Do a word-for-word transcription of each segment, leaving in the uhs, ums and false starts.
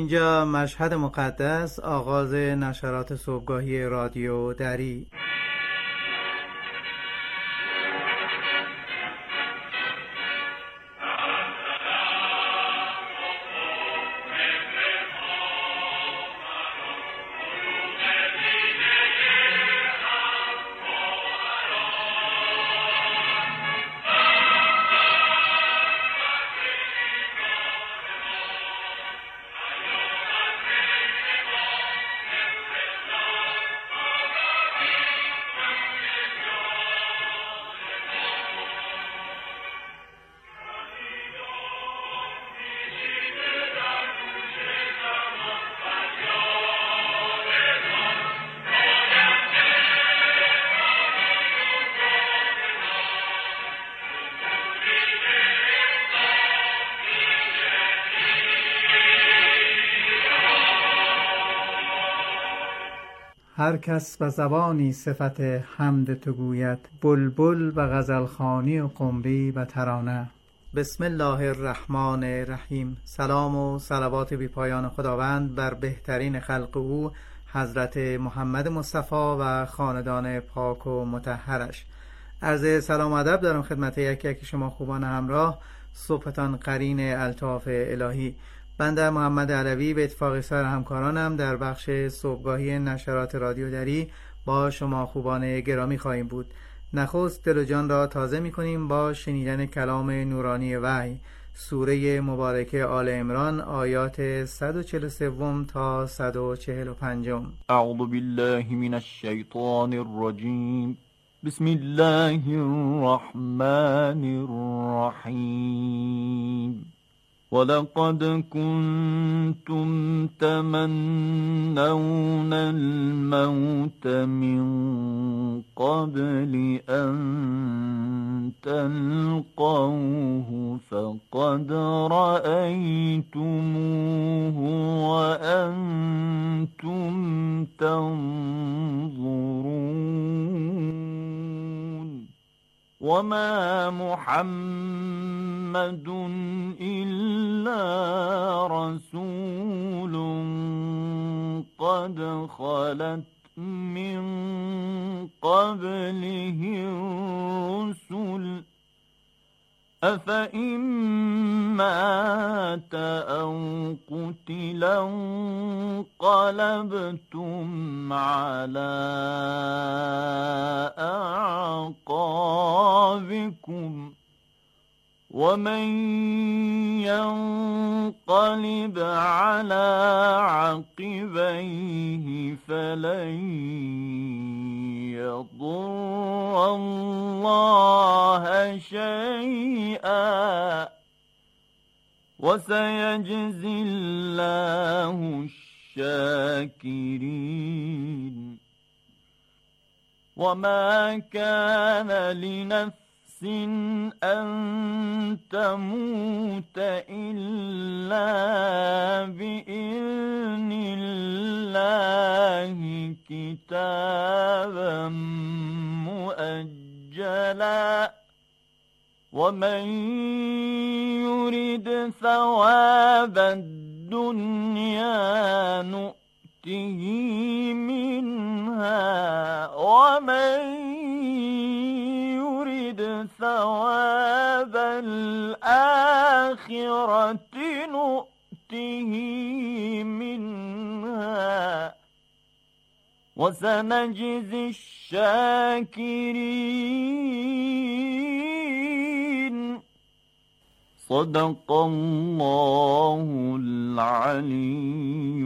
اینجا مشهد مقدس، آغاز نشرات صبحگاهی رادیو دری. هر کس به زبانی صفت حمد تو گوید، بلبل و غزلخوانی و قمری و ترانه. بسم الله الرحمن الرحیم. سلام و صلوات بی پایان خداوند بر بهترین خلق او حضرت محمد مصطفی و خاندان پاک و مطهرش. عرض سلام و ادب دارم خدمت یک یک شما خوبان همراه. صبحتان قرین الطاف الهی. بنده محمد علوی به اتفاق سایر همکارانم در بخش صبحگاهی نشرات رادیو دری با شما خوبان گرامی خواهیم بود. نخست دل و جان را تازه می کنیم با شنیدن کلام نورانی وحی، سوره مبارکه آل عمران، آیات صد و چهل و سه تا صد و چهل و پنج. اعوذ بالله من الشیطان الرجیم. بسم الله الرحمن الرحیم. ولقد كنتم تمنون الموت من قبل أن تلقوه فقد رأيتموه وأنتم تنظرون. وما محمد إلا رسول قد خلت من قبله الرسل أفإن مات أو قتل انقلبتم على أعقابكم ومن ينقلب على عقبيه فلن يضر الله شيئا وسيجزي الله الشاكرين. وما كان لنفس أن تموت إلا بإذن الله كتابا مؤجلا. ومن يرد ثواب الدنيا نؤته منها ومن يرد ثواب الآخرة نؤته منها وسنجزي الشاكرين. صدق الله العلی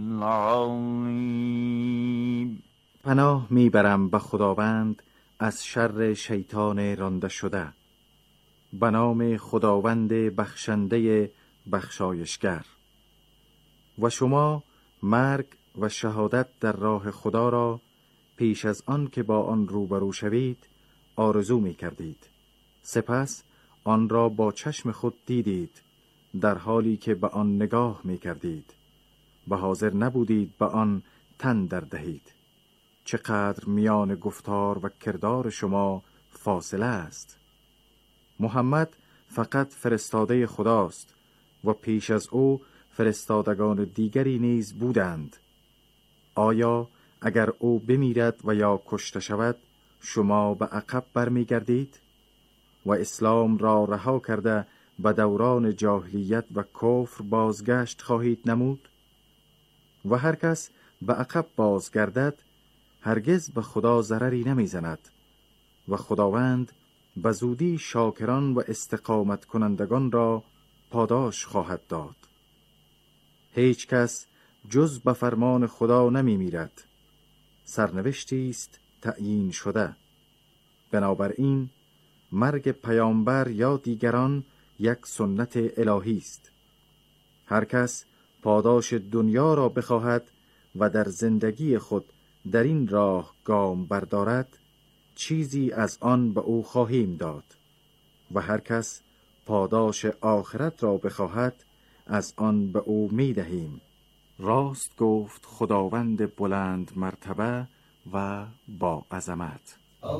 العظیم. پناه میبرم به خداوند از شر شیطان رانده شده. به نام خداوند بخشنده بخشایشگر. و شما مرگ و شهادت در راه خدا را پیش از آن که با آن روبرو شوید آرزو می کردید. سپس آن را با چشم خود دیدید در حالی که به آن نگاه می کردید و حاضر نبودید به آن تن در دهید. چقدر میان گفتار و کردار شما فاصله است. محمد فقط فرستاده خداست و پیش از او فرستادگان دیگری نیز بودند. آیا اگر او بمیرد و یا کشته شود شما به عقب برمیگردید و اسلام را رها کرده به دوران جاهلیت و کفر بازگشت خواهید نمود؟ و هر کس به عقب بازگردد هرگز به خدا ضرری نمیزند و خداوند به زودی شاکران و استقامت کنندگان را پاداش خواهد داد. هیچ کس جز به فرمان خدا نمی میرد. سرنوشتی است تعیین شده. بنابراین مرگ پیامبر یا دیگران یک سنت الهی است. هر کس پاداش دنیا را بخواهد و در زندگی خود در این راه گام بردارد چیزی از آن به او خواهیم داد و هر کس پاداش آخرت را بخواهد از آن به او می دهیم. راست گفت خداوند بلند مرتبه و با عظمت.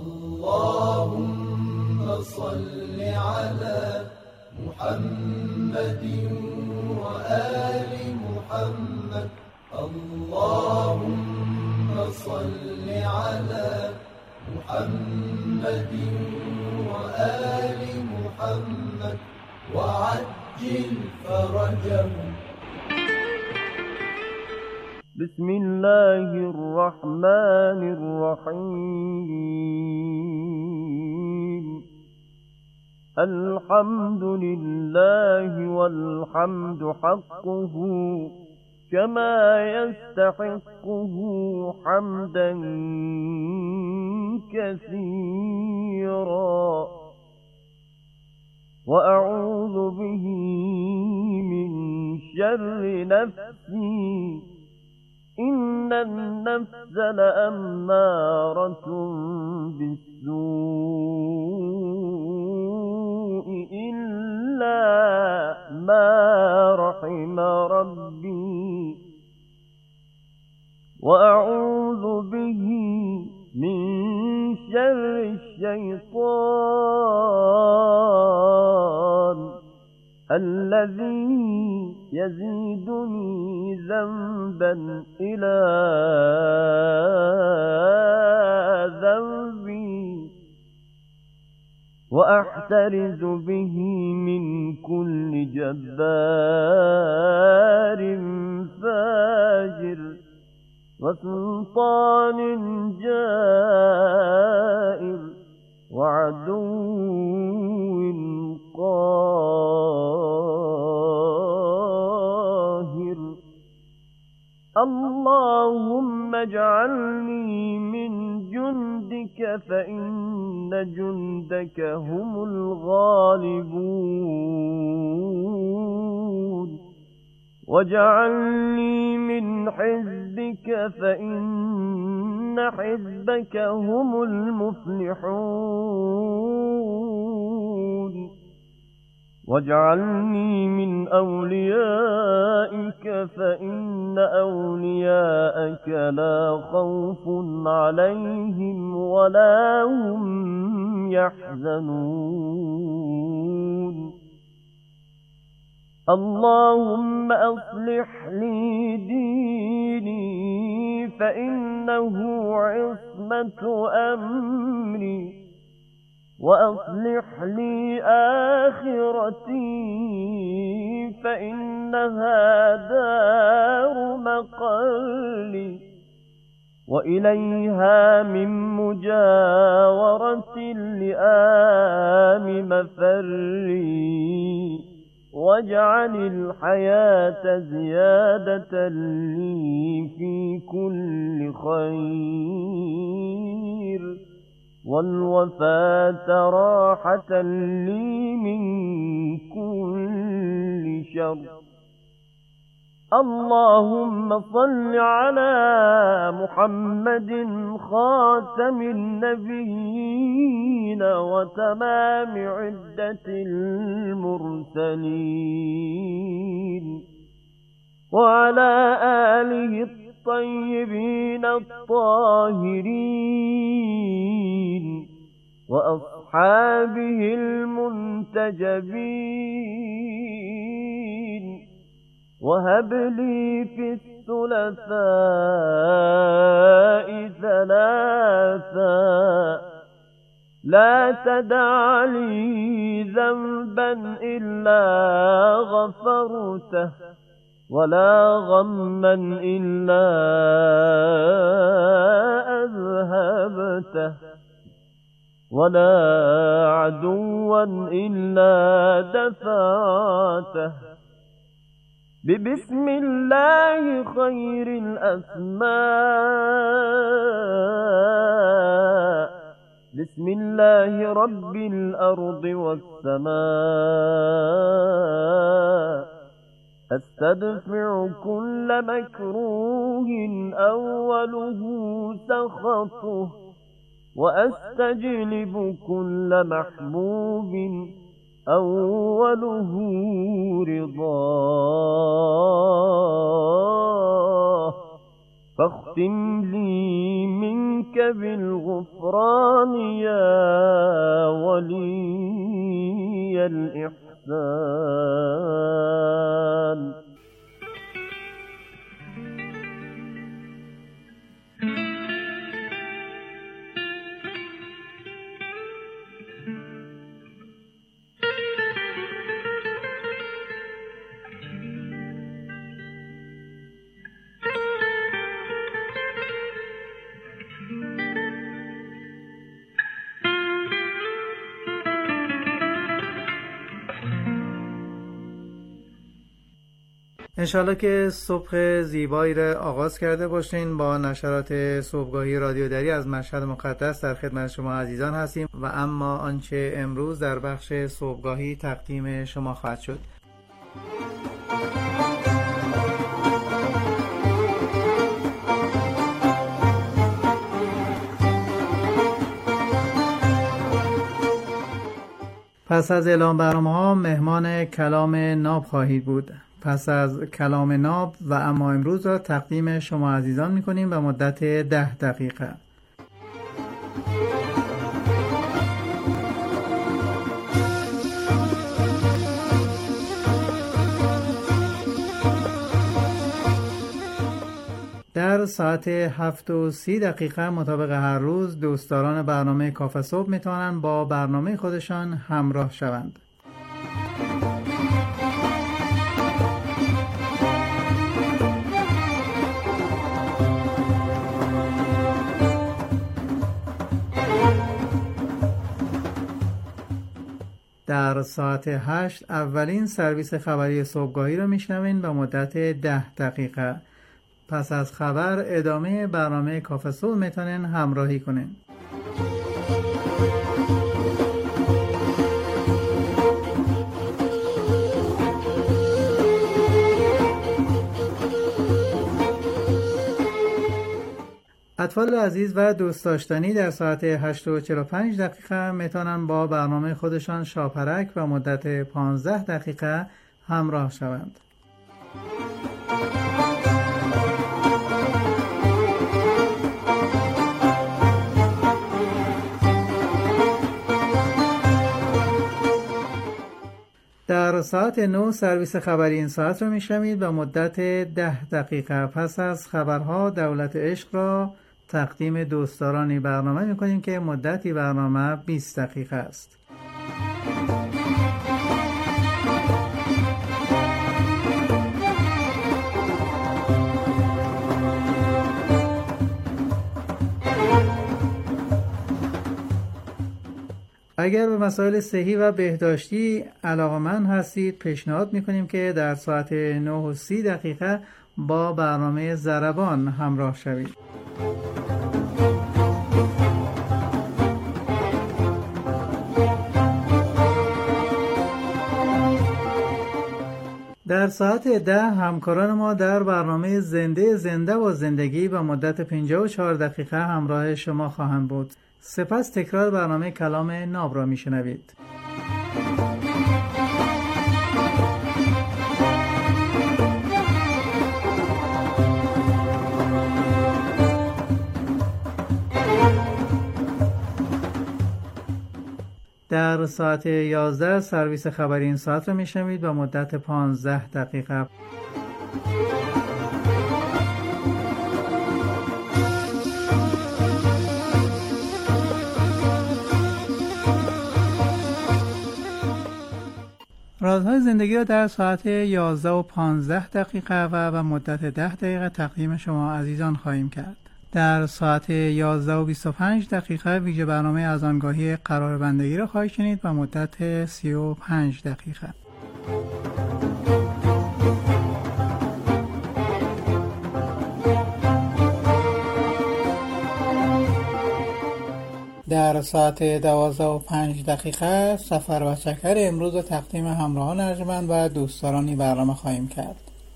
اللهم صل على محمد و آل محمد. اللهم صل على محمد و آل محمد وعجل فرجهم. بسم الله الرحمن الرحيم. الحمد لله والحمد حقه كما يستحقه حمدا كثيرا وأعوذ به من شر نفسي إن النفس لأمارة بالسوء إلا ما رحم ربي وأعوذ به من شر الشيطان الذي يزيدني ذنبا إلى ذنبي وأحترز به من كل جبار فاجر وسلطان جائر وعدو قاهر. اللهم اجعلني من جندك فإن جندك هم الغالبون واجعلني من حزبك فإن حزبك هم المفلحون واجعلني من أوليائك فإن أولياءك لا خوف عليهم ولا هم يحزنون. اللهم أصلح لي ديني فإنه عصمة أمري وأصلح لي آخرتي فإنها دار مقالي وإليها من مجاورة لآم مفري واجعل الحياة زيادة لي في كل خير والوفاة راحة لي من كل شر. اللهم صل على محمد خاتم النبيين وتمام عدة المرسلين وعلى آله الطيبين الطاهرين وأصحابه المنتجبين وهب لي في الثلثاء ثلاثا لا تدع لي ذنبا إلا غفرته ولا غما إلا أذهبته ولا عدوا إلا دفعته ببسم الله خير الأسماء بسم الله رب الأرض والسماء أستدفع كل مكروه أوله سخطه وأستجلب كل محبوب أوله رضاه فاختم لي منك بالغفران يا ولي الإحسان. انشالله که صبح زیبایی را آغاز کرده باشین. با نشرات صبحگاهی رادیو دری از مشهد مقدس در خدمت شما عزیزان هستیم و اما آنچه امروز در بخش صبحگاهی تقدیم شما خواهد شد. پس از اعلام برنامه‌ها مهمان کلام ناب خواهید بود. پس از کلام ناب و اما امروز را تقدیم شما عزیزان می‌کنیم به مدت ده دقیقه. در ساعت هفت و سی دقیقه مطابق هر روز دوستداران برنامه کافه صبح میتوانند با برنامه خودشان همراه شوند. در ساعت هشت اولین سرویس خبری صبحگاهی را میشنوین به مدت ده دقیقه. پس از خبر ادامه برنامه کافه صبح میتونین همراهی کنین. اطفال عزیز و دوست داشتنی در ساعت هشت و چهل و پنج دقیقه میتونن با برنامه خودشان شاپرک و مدت پانزده دقیقه همراه شوند. در ساعت نه سرویس خبری این ساعت رو میشنوید به مدت ده دقیقه. پس از خبرها دولت عشق را تقدیم دوستدارانی برنامه میکنیم که مدتی برنامه بیست دقیقه است. اگر به مسائل صحی و بهداشتی علاقه‌مند هستید پیشنهاد میکنیم که در ساعت نه و سی دقیقه با برنامه ضربان همراه شوید. در ساعت ده همکاران ما در برنامه زنده زنده و زندگی به مدت پنجاه و چهار دقیقه همراه شما خواهند بود. سپس تکرار برنامه کلام ناب را میشنوید. در ساعت یازده سرویس خبری این ساعت را میشنوید به مدت پانزده دقیقه. رازهای زندگی را در ساعت یازده و پانزده دقیقه و به مدت ده دقیقه تقدیم شما عزیزان خواهیم کرد. در ساعت یازده و بیست و پنج دقیقه ویژه برنامه از آنگاهی قرار بندگی را خواهید شنید و مدت سی و پنج دقیقه. در ساعت دوازده و پنج دقیقه سفر و چکر امروز و تقدیم همراهان ارجمند و دوستدارانی برنامه خواهیم کرد.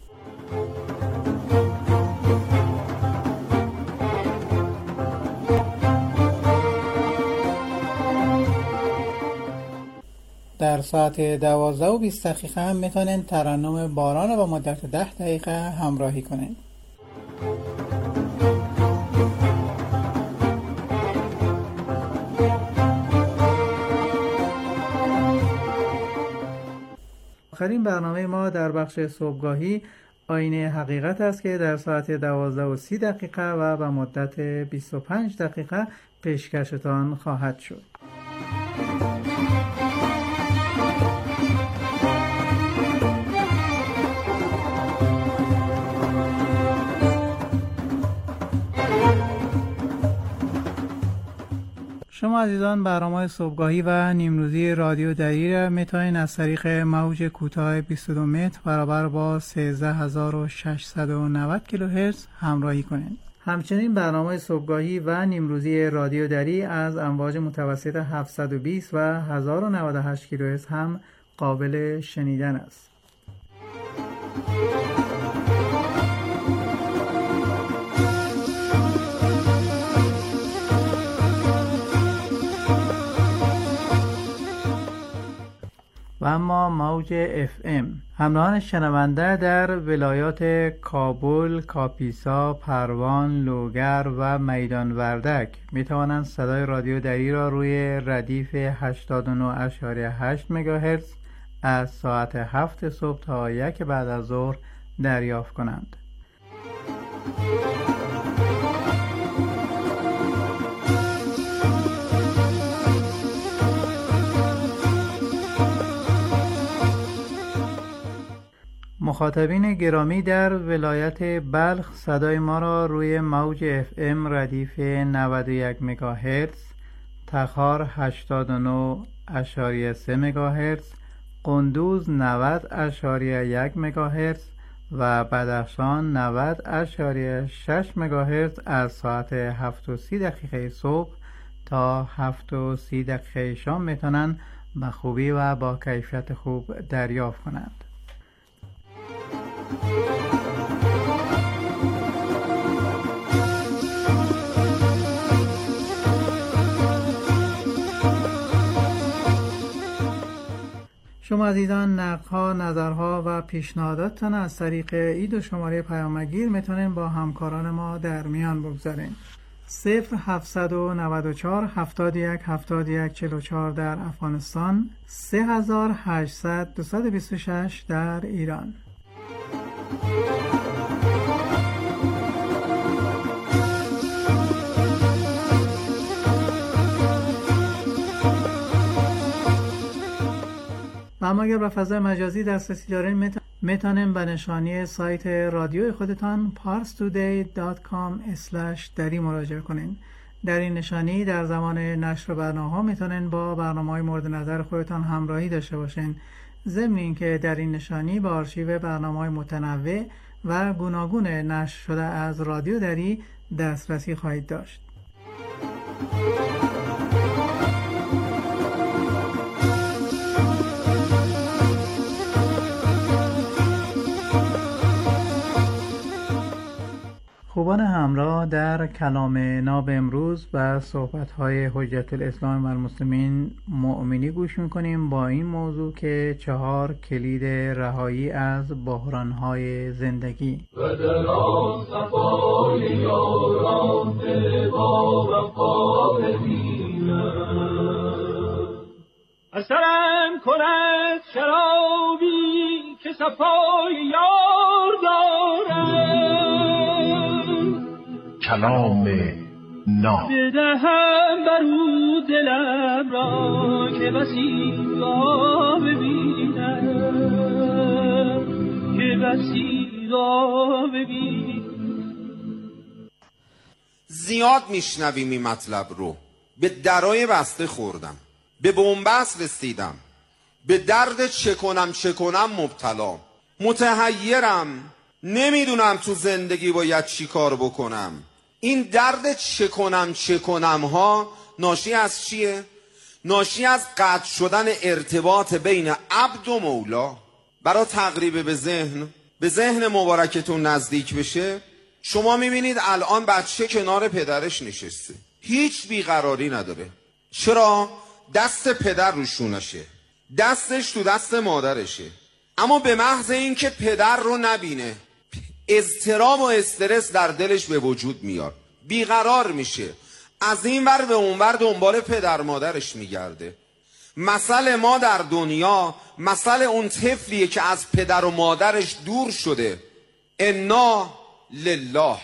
در ساعت دوازده و بیست دقیقه هم میتونین ترنم باران و مدت ده دقیقه همراهی کنین. آخرین برنامه ما در بخش صبحگاهی آینه حقیقت است که در ساعت دوازده و سی دقیقه و به مدت بیست و پنج دقیقه پیشکشتان خواهد شد. شما عزیزان برنامه صبحگاهی و نیمروزی رادیو دری را میتونید از طریق موج کوتاه بیست و دو متر برابر با سیزده هزار و ششصد و نود کیلوهرتز همراهی کنید. همچنین برنامه صبحگاهی و نیمروزی رادیو دری از امواج متوسط هفتصد و بیست و هزار و نود و هشت کیلوهرتز هم قابل شنیدن است. و اما موج اف ام همراهان شنونده در ولایات کابل، کاپیسا، پروان، لوگر و میدان وردک می توانند صدای رادیو دری را روی ردیف هشتاد و نه و هشت مگاهرتز از ساعت هفت صبح تا یک بعد از ظهر دریافت کنند. مخاطبین گرامی در ولایت بلخ صدای ما را روی موج اف ام ردیف نود و یک مگاهرتز، تخار هشتاد و نه و سه مگاهرتز، قندوز نود و یک مگاهرتز و بدخشان نود و شش مگاهرتز از ساعت هفت و سی دقیقه صبح تا هفت و سی دقیقه شام میتونن به خوبی و با کیفیت خوب دریافت کنند. شما عزیزان نقدها، نظرها و پیشنهاداتتان از طریق این دو شماره پیامگیر میتونین با همکاران ما در میان بگذارین. صفر هفتصد و نود و چهار هفتاد و یک هفتاد و یک چهل و چهار در افغانستان، سه هزار و هشتصد دویست و بیست و شش در ایران. و اما اگر به فضای مجازی دسترسی دارین میتونین به نشانی سایت رادیو خودتان پارس تودی دات کام اسلش دری مراجعه کنین. در این نشانی در زمان نشر برنامه ها میتونین با برنامه‌های مورد نظر خودتان همراهی داشته باشین. ضمن اینکه در این نشانی به آرشیو برنامه‌های متنوع و گوناگون نشر شده از رادیو دری دسترسی خواهید داشت. خوبان همراه، در کلام ناب امروز و صحبت‌های حجت الاسلام و المسلمین مؤمنی گوش می‌کنیم با این موضوع که چهار کلید رهایی از بحران‌های زندگی. و در صفای یاران دل با وفا ببینم، اثرم کند شرابی که صفای یار دارد، کلام ناب بدهم برو دلم را که بسی را ببینم. زیاد میشنویم این مطلب رو. به درای بسته خوردم، به بنبست رسیدم، به درد چه کنم چه کنم مبتلا، متحیرم، نمیدونم تو زندگی باید چی کار بکنم. این درد چه کنم چه کنم ها ناشی از چیه؟ ناشی از قطع شدن ارتباط بین عبد و مولا. برای تقریب به ذهن به ذهن مبارکتون نزدیک بشه، شما میبینید الان بچه کنار پدرش نشسته، هیچ بیقراری نداره. چرا؟ دست پدر رو شونشه، دستش تو دست مادرشه، اما به محض اینکه پدر رو نبینه اضطراب و استرس در دلش به وجود میاد، بیقرار میشه، از این ور به اون ور دنبال پدر مادرش میگرده. مثل ما در دنیا مثل اون طفلیه که از پدر و مادرش دور شده. انا لله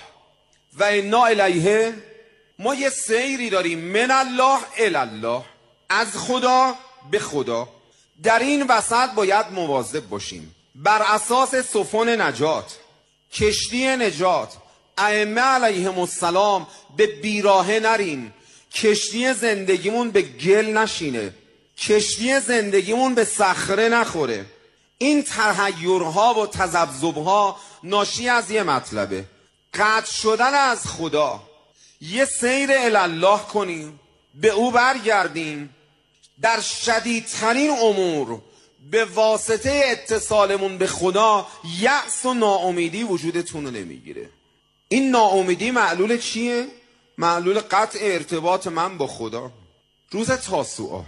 و انا الیه. ما یه سیری داریم، من الله الی الله، از خدا به خدا. در این وسط باید مواظب باشیم، بر اساس سفن نجات، کشتی نجات، ائمه علیهم السلام به بیراهه نریم، کشتی زندگیمون به گل نشینه، کشتی زندگیمون به صخره نخوره. این تحیرها و تذبذبها ناشی از یه مطلبه، قطع شدن از خدا. یه سیر الله کنیم، به او برگردیم. در شدیدترین امور به واسطه اتصالمون به خدا یأس و ناامیدی وجودتون رو نمیگیره. این ناامیدی معلول چیه؟ معلول قطع ارتباط من با خدا. روز تاسوعا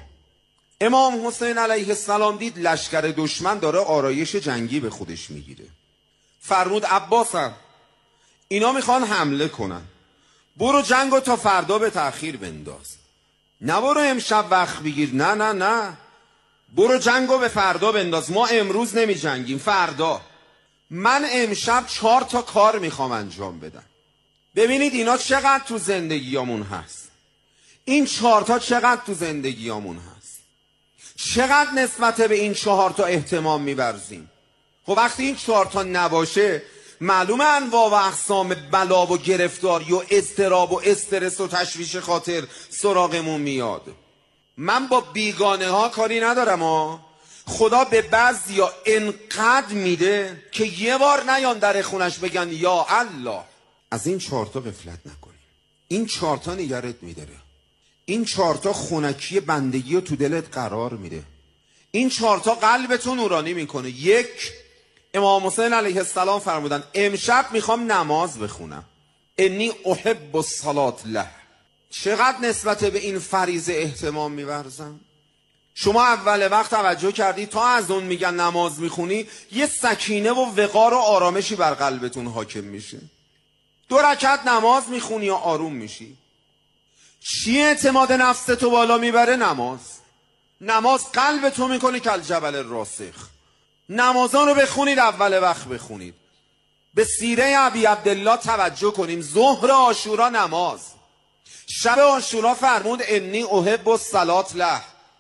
امام حسین علیه السلام دید لشکر دشمن داره آرایش جنگی به خودش میگیره. فرمود عباسم، اینا میخوان حمله کنن، برو جنگو تا فردا به تأخیر بنداز. نه برو امشب وقت بگیر، نه نه نه، برو جنگو به فردا بنداز. ما امروز نمی جنگیم، فردا. من امشب چهار تا کار میخوام انجام بدم. ببینید اینا چقدر تو زندگیامون هست، این چهار تا چقدر تو زندگیامون هست، چقدر نسبت به این چهار تا اهتمام می‌ورزیم. خب وقتی این چهار تا نباشه معلومه انواع و اقسام بلا و گرفتاری و اضطراب و استرس و تشویش خاطر سراغمون میاد. من با بیگانه ها کاری ندارم ها. خدا به بعضیا انقدر میده که یه بار نیان در خونش بگن یا الله. از این چهارتا غفلت نکنیم. این چهارتا نگرت میداره، این چهارتا خونکی بندگی رو تو دلت قرار میده، این چهارتا قلبتو نورانی میکنه. یک، امام حسین علیه السلام فرمودن امشب میخوام نماز بخونم، انی احب الصلاة له. چقدر نسبت به این فریضه احتمام میورزم. شما اول وقت توجه کردی تا از اون میگن نماز میخونی یه سکینه و وقار و آرامشی بر قلبتون حاکم میشه. دو رکعت نماز میخونی و آروم میشی. چی اعتماد نفس تو بالا میبره؟ نماز. نماز قلب تو میکنه کل جبل راسخ. نمازان رو بخونید، اول وقت بخونید. به سیره ابی عبدالله توجه کنیم. ظهر عاشورا نماز، شب عاشورا فرمود انی احب الصلاة له.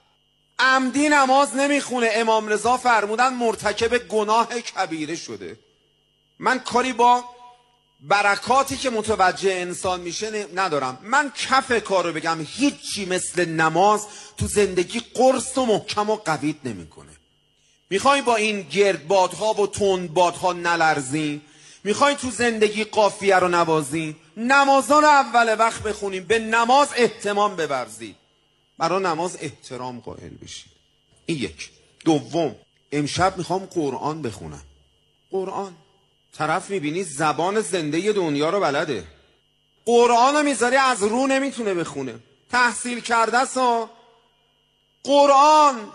عمدی نماز نمیخونه، امام رضا فرمودن مرتکب گناه کبیره شده. من کاری با برکاتی که متوجه انسان میشه ندارم. من کف کار رو بگم، هیچی مثل نماز تو زندگی قرص و محکم و قویت نمیکنه. میخوای با این گردبادها و تندبادها نلرزی؟ میخوای تو زندگی قافیه رو نوازی؟ نمازان رو اول وقت بخونیم، به نماز اهتمام بورزید، برای نماز احترام قائل بشید. این یک. دوم، امشب میخوام قرآن بخونم. قرآن طرف میبینی زبان زنده دنیا رو بلده، قرآن رو میذاری از رو نمیتونه بخونه، تحصیل کرده سا. قرآن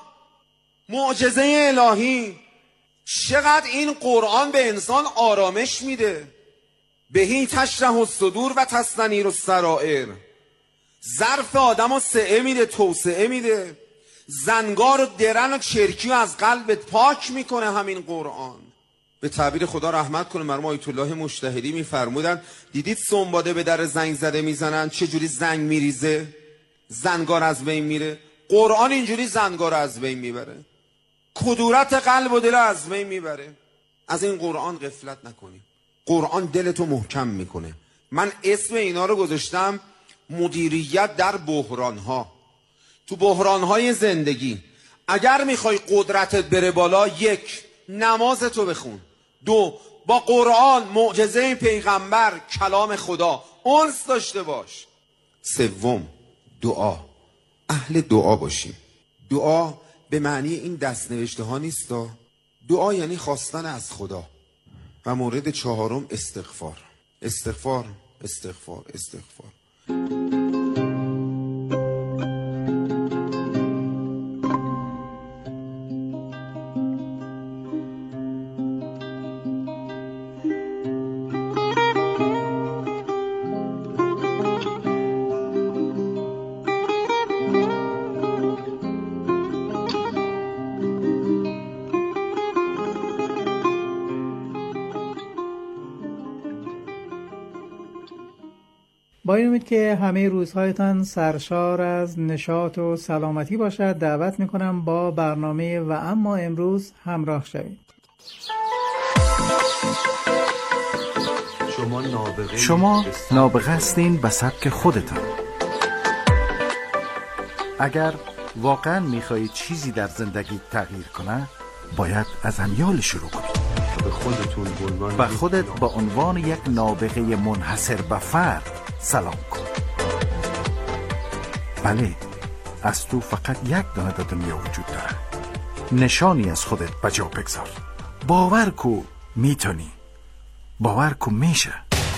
معجزه الهی. چقدر این قرآن به انسان آرامش میده. بهی تشرح الصدور و تستنیر السرائر. ظرف آدم رو سعه میده، توسعه میده. زنگار و درن و چرکی رو از قلبت پاک میکنه همین قرآن. به تعبیر خدا رحمت کنه، مرحوم آیت الله مجتهدی میفرمودن دیدید سنباده به در زنگ زده میزنن چجوری زنگ میریزه، زنگار از بین میره. قرآن اینجوری زنگار از بین میبره، کدورت قلب و دل از بین میبره. از این قرآن غفلت نکنیم. قرآن دلتو محکم میکنه، من اسم اینا رو گذاشتم مدیریت در بحران‌ها. تو بحران‌های زندگی اگر میخوای قدرتت بره بالا، یک، نمازتو بخون. دو، با قرآن، معجزه پیغمبر، کلام خدا انس داشته باش. سوم، دعا. اهل دعا باشیم. دعا به معنی این دست نوشته ها نیست. دعا یعنی خواستن از خدا. و مورد چهارم استغفار. استغفار استغفار استغفار. با این امید که همه روزهایتان سرشار از نشاط و سلامتی باشد، دعوت میکنم با برنامه و اما امروز همراه شوید. شما نابغه شما نابغه هستین به سبک خودتان. اگر واقعا میخواهید چیزی در زندگی تغییر کنه، باید از امیال شروع کنید. به خودتون به خودت با عنوان یک نابغه منحصر به فرد سلام کن. بله، از تو فقط یک دانه در دنیا وجود داره. نشانی از خودت به جا بگذار. باور کو میتونی. باور کو میشه.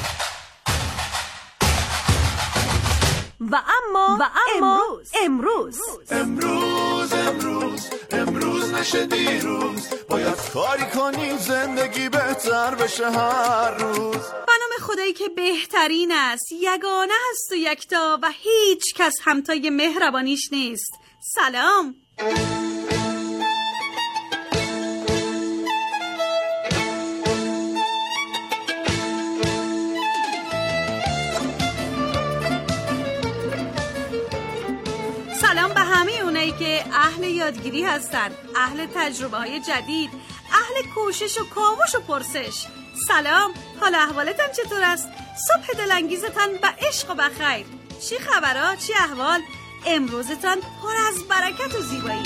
و اما و اما امروز امروز امروز امروز نشه دیروز، باید کاری کنیم زندگی بهتر بشه هر روز. به نام خدایی که بهترین است، یگانه هست و یکتا و هیچ کس همتای مهربانیش نیست. سلام. سلام به همه اونایی که اهل یادگیری هستن، اهل تجربه های جدید، اهل کوشش و کاوش و پرسش. سلام، حال احوالتان چطور است؟ صبح دلانگیزتان و عشق و بخیر. چی خبرها؟ چی احوال؟ امروزتان پر از برکت و زیبایی.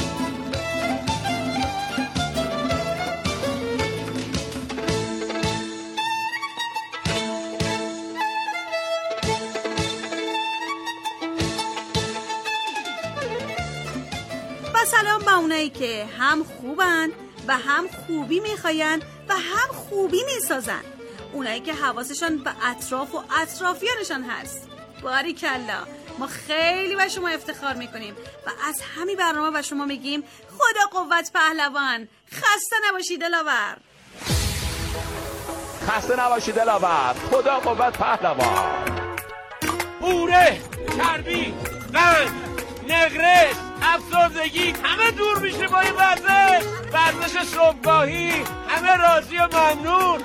سلام به اونایی که هم خوبن و هم خوبی میخواین و هم خوبی میسازن. اونایی که حواسشان به اطراف و اطرافیانشان هست. باریکلا، ما خیلی به شما افتخار میکنیم و از همین برنامه به شما میگیم خدا قوت پهلوان. خسته نباشید دلاور. خسته نباشید دلاور. خدا قوت پهلوان. پوره، چربی، قند، نقرس، افسردگی همه دور میشه با این ورزش. ورزش صبحگاهی، همه راضی و ممنون.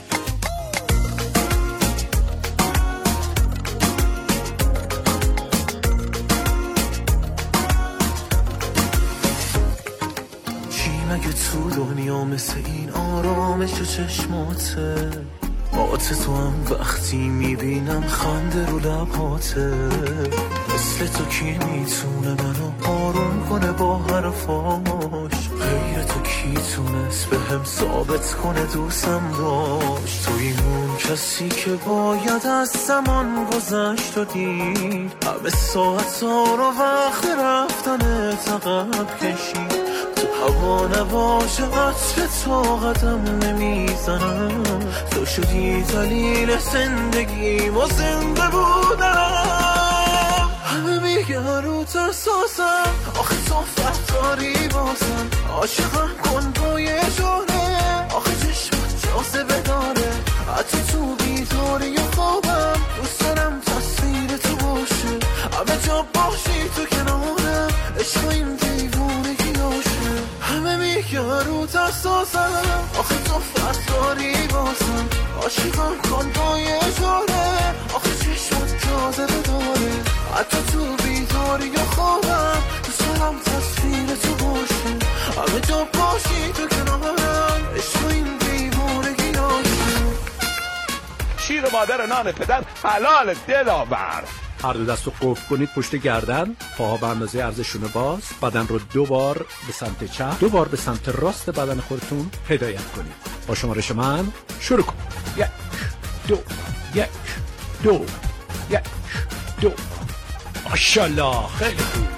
چی مگه تو دنیا مثل این آرامش و چشماته؟ آت تو هم وقتی میبینم خنده رو لباته. مثل تو کی میتونه منو آروم کنه با حرفاش؟ غیر تو کی تونست به هم ثابت کنه دوستم داشت؟ توی اون کسی که باید از زمان گذشت و دید همه ساعت ها رو وقت رفتن عقب کشید. هوا نباشه عطر تو قدم نمیزنم، تو شدی دلیل زندگی و زنده بودم. همه میگن رو ترساسم، آخه تو فتاری بازم. عاشقم کن با یه جوره، آخه چشمت جاذبه داره. حتی تو بیداری و خوابم دوست دارم تصویر تو باشه. همه جا باشی تو کنارم، عشق این دیوونگی باشه. همه میگن رو ترساسم، آخه تو فتاری بازم. عاشقم کن با یه جوره، آخه چشمت جاذبه داره. حتی تو بیداری و خوابم دوست دارم تصویر تو باشه. همه جا باشی تو کنارم، عشق این دیوونگی باشه. شیر مادر نان پدر حلال دلاور. هر دو دست رو قفل کنید پشت گردن، پاها به اندازه عرض شونه باز، بدن رو دو بار به سمت چپ، دو بار به سمت راست بدن خودتون هدایت کنید. با شمارش من شروع کن. یک دو یک دو یک دو. ماشاءالله خیلی خوب.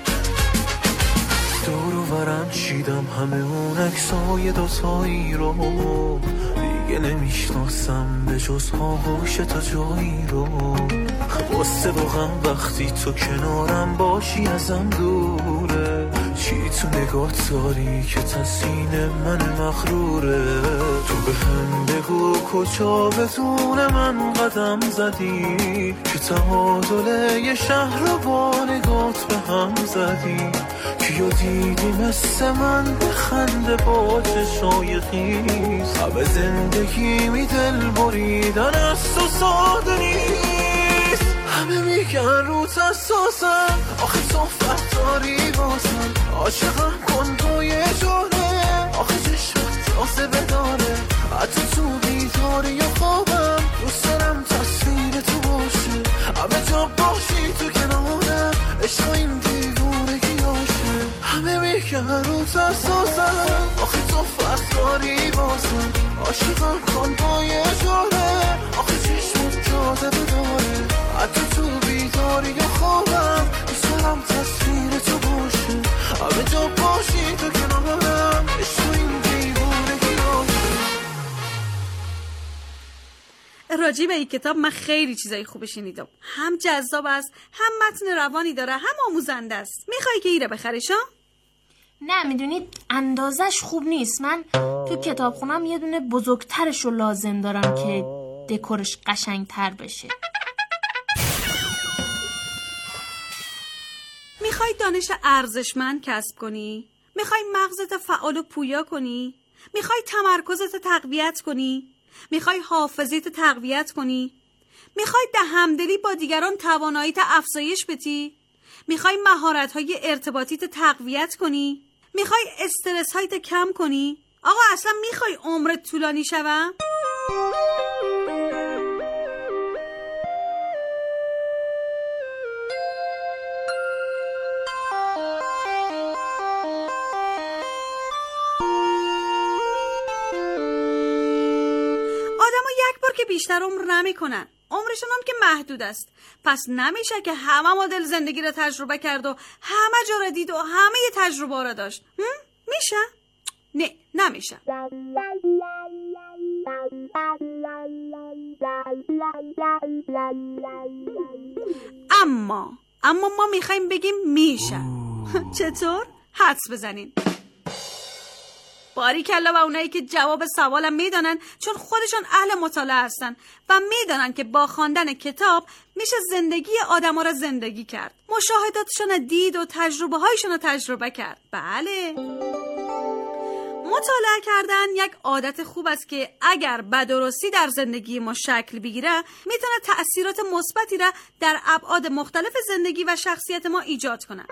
دورو برم چیدم همه اون عکسای دوتایی رو، دیگه نمیشناسم به جز آغوش تا جایی رو. واسه واقعا وقتی تو کنارم باشی ازم دوره، چی تو نگاه داری که تسین من مغروره. تو به هم بگو کجا بدون من قدم زدی، که تعادل یه شهر رو با نگات به هم زدی. کیو دیدی مثل من بخنده با چشای خیز، همه زندگی می دل بریدن از تو ساده نیست. همه میگن رو تساسم، آخه تو فتاری بازم. عاشقم کن تو یه جوره، آخه چشمت تازه بداره. حتی تو بیداری یا خوابم دوست دارم تصویر تو باشه. همه جا باشی تو کنارم، عشق این دیوونگی هاشه. همه میگن رو تساسم، آخه تو فتاری بازم. عاشقم کن با یه جوره، آخه چشمت تازه بداره. حتی تو بیداری یا خوابم دوست دارم تصویر تو باشه. همه جا باشی تو کنارم، عشق این دیوونگی هاشه. راجع به این کتاب من خیلی چیزای خوب شنیدم. هم جذاب است، هم متن روانی داره، هم آموزنده است. میخوای که ایره بخریشا؟ نه میدونید اندازش خوب نیست. من تو کتابخونم یه دونه بزرگترش رو لازم دارم که دکورش قشنگتر بشه. میخوای دانش ارزشمند کسب کنی؟ میخوای مغزت فعال و پویا کنی؟ میخوای تمرکزت تقویت کنی؟ میخوای حافظیت تقویت کنی؟ میخوای ده همدلی با دیگران تواناییت افزایش بدی؟ میخوای مهارت‌های ارتباطیت تقویت کنی؟ میخوای استرس هایت کم کنی؟ آقا اصلا میخوای عمرت طولانی شوه؟ که بیشتر عمر نمیکنن، عمرشون هم که محدود است. پس نمیشه که همه مدل زندگی رو تجربه کرد و همه جا رو دید و همه تجربه رو داشت. میشه؟ نه نمیشه. اما اما ما میخوایم بگیم میشه. چطور؟ حدس بزنین. باریکلا با اونایی که جواب سوالم میدانن، چون خودشون اهل مطالعه هستن و میدانن که با خواندن کتاب میشه زندگی آدما را زندگی کرد، مشاهداتشون دید و تجربه هایشون رو تجربه کرد. بله، مطالعه کردن یک عادت خوب است که اگر به درستی در زندگی ما شکل بگیره میتونه تأثیرات مثبتی را در ابعاد مختلف زندگی و شخصیت ما ایجاد کنه.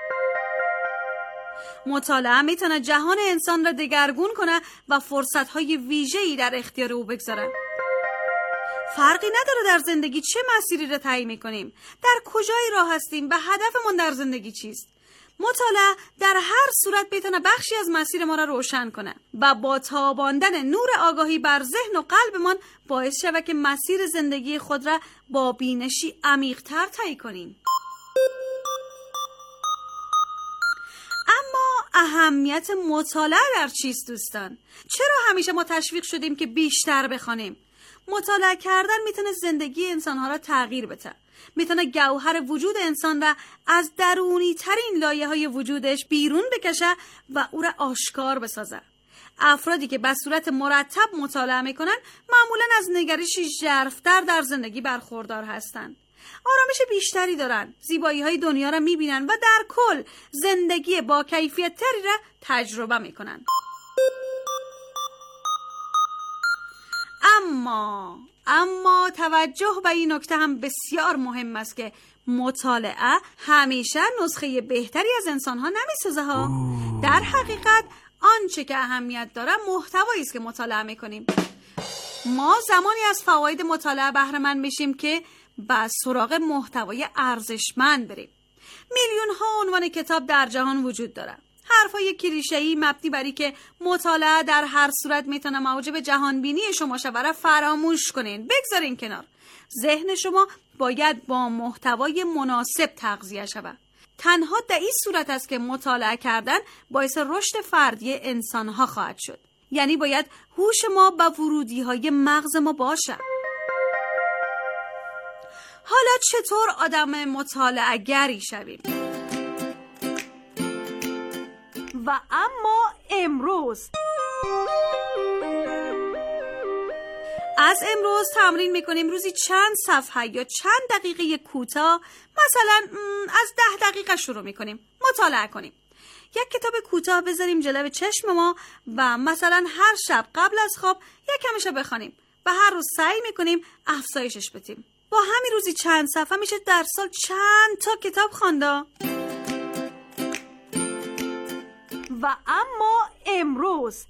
مطالعه میتونه جهان انسان را دگرگون کنه و فرصت‌های ویژه‌ای در اختیار او بگذاره. فرقی نداره در زندگی چه مسیری را طی می‌کنیم، در کجای راه هستیم و هدفمون در زندگی چیست. مطالعه در هر صورت میتونه بخشی از مسیر ما را روشن کنه و با تاباندن نور آگاهی بر ذهن و قلبمان باعث شود که مسیر زندگی خود را با بینشی عمیق‌تر طی کنیم. اما اهمیت مطالعه در چیست دوستان؟ چرا همیشه ما تشویق شدیم که بیشتر بخوانیم؟ مطالعه کردن میتونه زندگی انسانها را تغییر بده. میتونه گوهر وجود انسان را از درونی ترین لایه های وجودش بیرون بکشه و او را آشکار بسازه. افرادی که به صورت مرتب مطالعه میکنن معمولا از نگرشی ژرف‌تر در زندگی برخوردار هستند. آرامش بیشتری دارن، زیبایی های دنیا را میبینن و در کل زندگی با کیفیت تری را تجربه میکنن. اما اما توجه به این نکته هم بسیار مهم است که مطالعه همیشه نسخه بهتری از انسان ها نمیسازه ها. در حقیقت آنچه که اهمیت داره محتوایی است که مطالعه میکنیم. ما زمانی از فواید مطالعه بهره مند بشیم که به سراغ محتوای ارزشمند بریم. میلیون ها عنوان کتاب در جهان وجود داره. حرفای کلیشه‌ای مبنی بر این که مطالعه در هر صورت میتونه موجب جهانبینی شما شود را فراموش کنین، بگذارین کنار. ذهن شما باید با محتوای مناسب تغذیه شود. تنها در این صورت است که مطالعه کردن باعث رشد فردی انسانها خواهد شد. یعنی باید هوش ما به ورودی‌های مغز ما باشه. حالا چطور آدم مطالعه‌گری شویم؟ و اما امروز از امروز تمرین میکنیم روزی چند صفحه یا چند دقیقه کوتاه، مثلا از ده دقیقه شروع میکنیم مطالعه کنیم. یک کتاب کوتاه بذاریم جلوی چشم ما و مثلا هر شب قبل از خواب یک کمش بخونیم و هر روز سعی میکنیم افزایشش بدیم. با همین روزی چند صفحه میشه در سال چند تا کتاب خوانده. و اما امروز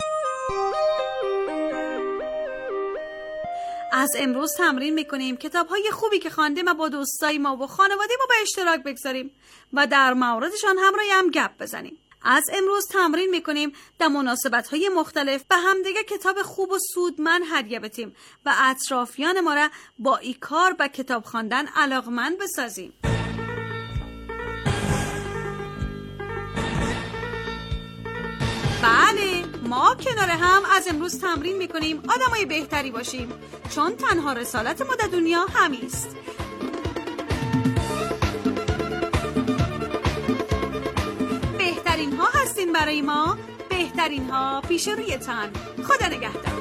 از امروز تمرین میکنیم کتاب‌های خوبی که خواندیم و با دوستای ما و خانواده ما به اشتراک بگذاریم و در موردشان همراهی هم گپ بزنیم. از امروز تمرین میکنیم در مناسبت‌های مختلف به همدیگه کتاب خوب و سودمند هدیه بدیم و اطرافیان ما را با این کار به کتاب خواندن علاقمند بسازیم. بله، ما کنار هم از امروز تمرین میکنیم آدمای بهتری باشیم، چون تنها رسالت ما در دنیا همیست. بهترین ها هستین برای ما، بهترین ها پیش روی تن. خدا نگهدار.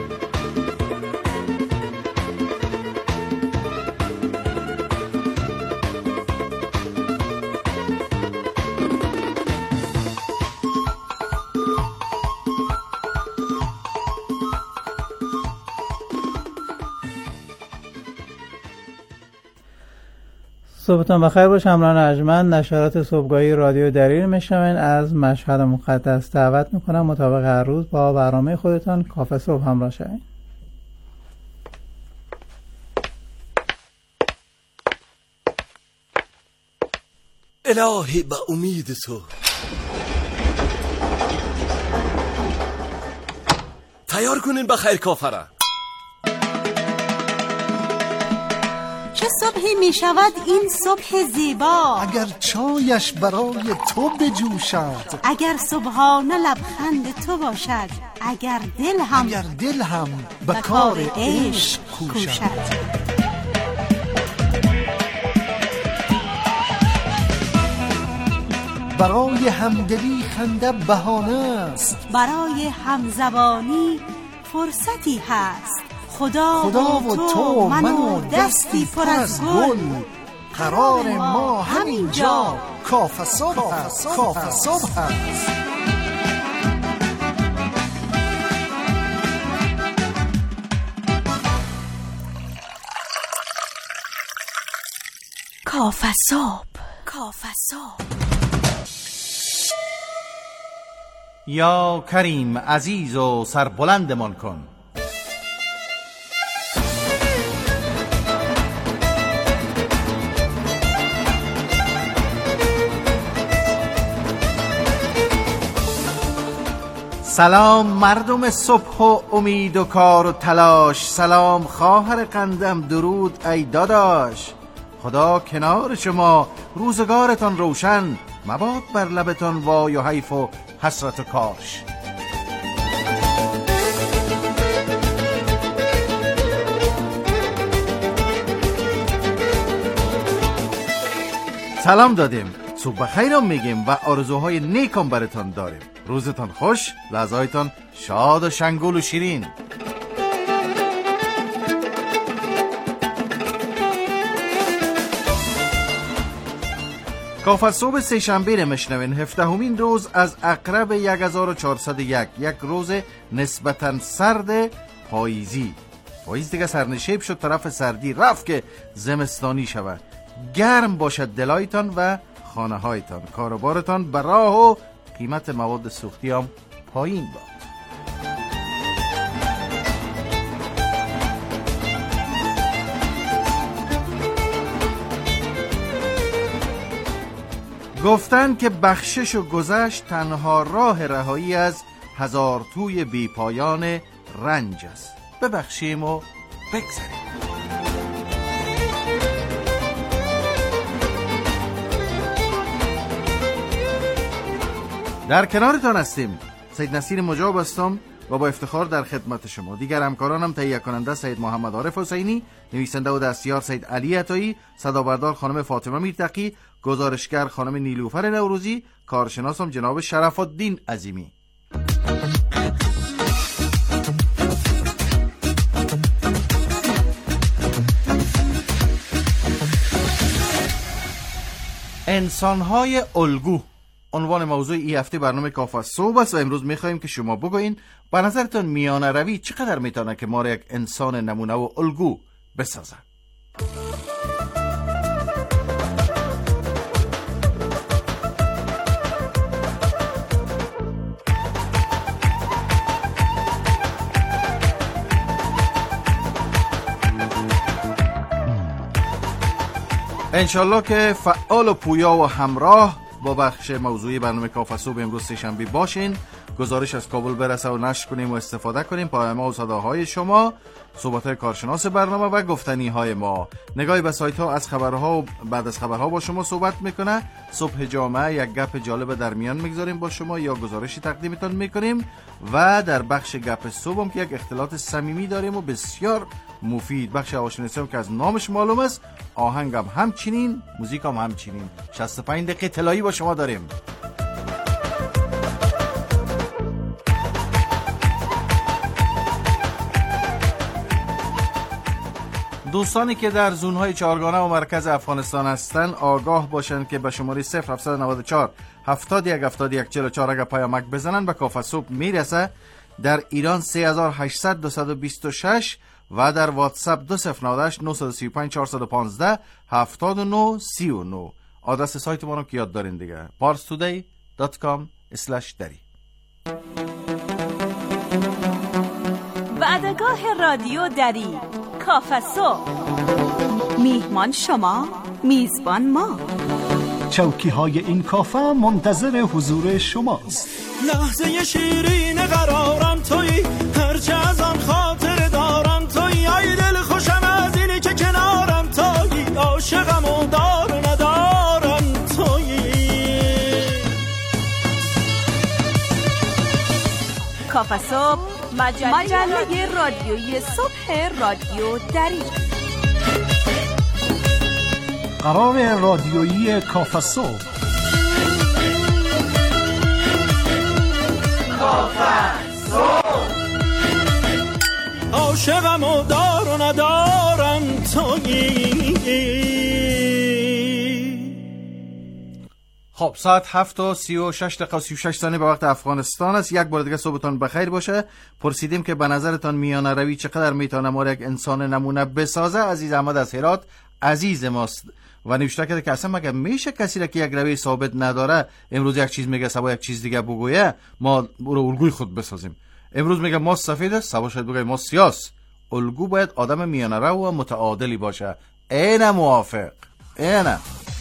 صبحتون بخیر باشه. همراهان ارجمند، نشرات صبحگاهی رادیو دلیل میشنوین. از مشهد مقدس دعوت میکنم مطابق هر روز با برنامه خودتان کافه صبح همراه شوین. الهی به امید تو تیار کنین بخیر کافره. چه صبحی می شود این صبح زیبا، اگر چایش برای تو بجوشد، اگر صبحانه لبخند تو باشد، اگر دل هم اگر دل هم به کار عشق کوشد. برای همدلی خنده بهانه است، برای همزبانی فرصتی هست. خدا, خدا و تو من و دستی پر از گل، قرار ما همین جا کافه صبح هست. کافه صبح هست. کافه صبح، کافه صبح. یا کریم عزیز و سربلندمان کن. سلام مردم صبح و امید و کار و تلاش، سلام خواهر قندم، درود ای داداش. خدا کنار شما، روزگارتان روشن، مباد بر لبتان وای و حیف و حسرت و کاش. سلام دادیم، صبح بخیرم میگیم و آرزوهای نیکم براتان داریم. روزتان خوش، لحظایتان شاد و شنگول و شیرین. کافه صبح سه شنبه میشنوین، هفدهمین روز از عقرب هزار و چهارصد و یک، یک روز نسبتاً سرد پاییزی. پاییز دیگه سرنشیب شد، طرف سردی رفت که زمستانی شود. گرم باشد دلایتان و خانه هایتان، کاروبارتان به راه و قیمت مواد سوختی هم پایین باد. گفتن که بخشش و گذشت تنها راه رهایی از هزار توی بی پایان رنج است. ببخشیم و بگذاریم. در کنارتان هستیم. سید نصیر مجاب هستم و با افتخار در خدمت شما. دیگر همکارانم تهیه کننده سید محمد عارف حسینی، نویسنده و دستیار سید علی عطایی، صدابردار خانم فاطمه میرتقی، گزارشگر خانم نیلوفر نوروزی، کارشناسم جناب شرف الدین عظیمی. انسان‌های الگو عنوان موضوع این هفته برنامه کافه صبح است و امروز می‌خوایم که شما بگوین به نظرتون میانه روی چقدر میتونه که ما را یک انسان نمونه و الگو بسازه. انشالله که فعال و پویا و همراه با بخش موضوعی برنامه کافه صبح امروز سه‌شنبه باشین. گزارش از کابل برسه و نشر کنیم و استفاده کنیم. پیام و صداهای شما، صحبت‌های کارشناس برنامه و گفتنی‌های ما. نگاهی به سایت‌ها از خبرها و بعد از خبرها با شما صحبت میکنه. صبح جامعه یک گپ جالب در میان میگذاریم با شما یا گزارشی تقدیمتون میکنیم و در بخش گپ صبح هم که یک اختلاط صمیمی داریم و بسیار مفید. بخش هواشناسی هم که از نامش معلوم است. آهنگ هم همچنین، موزیک هم همچنین. شصت و پنج دقیقه طلایی با شما داریم. دوستانی که در زونهای چهارگانه و مرکز افغانستان هستند آگاه باشند که به شماره صفر هفت نه چهار هفتاد و یک هفتاد و یک چهل و چهار اگر پیامک بزنن به کافه صبح میرسه. در ایران سه هزار و هشتصد دویست و بیست و شش و در واتساپ دو صفر نه هشت نه سه پنج چهار یک پنج هفتاد و نه سی و نه. آدرس سایت ما رو که یاد دارین دیگه پارس تودی دات کام اسلش دری. وعدگاه رادیو دری، کافه صبح. میهمان شما، میزبان ما. چوکی های این کافه منتظر حضور شماست. لحظه شیرین قرارم توی، هرچه از آن خاطر دارم توی. ای دل خوشم از اینی که کنارم توی، عاشقم و دار و ندارم توی. کافه صبح، مجله, مجله رادیویی صبح رادیو دری. قرار رادیویی کافه صبح. کافه صبح. عاشقم و دار و ندارم تویی. خب ساعت هفت و سی و شش دقیقه و سی و شش ثانیه به وقت افغانستان است. یک بار دیگه صبحتان بخیر باشه. پرسیدیم که به نظرتان میانه روی چقدر میتونه ما یک انسان نمونه بسازه. عزیز احمد از هرات عزیز ماست و نوشته کرده که اصلا مگه میشه کسی را که یک روی ثابت نداره امروز یک چیز میگه صبح یک چیز دیگه بگویه ما رو الگوی خود بسازیم. امروز میگه ما سفید است صبح شاید بگه ما سیاس. الگو باید آدم میانه رو و متعادلی باشه. عین موافق. عین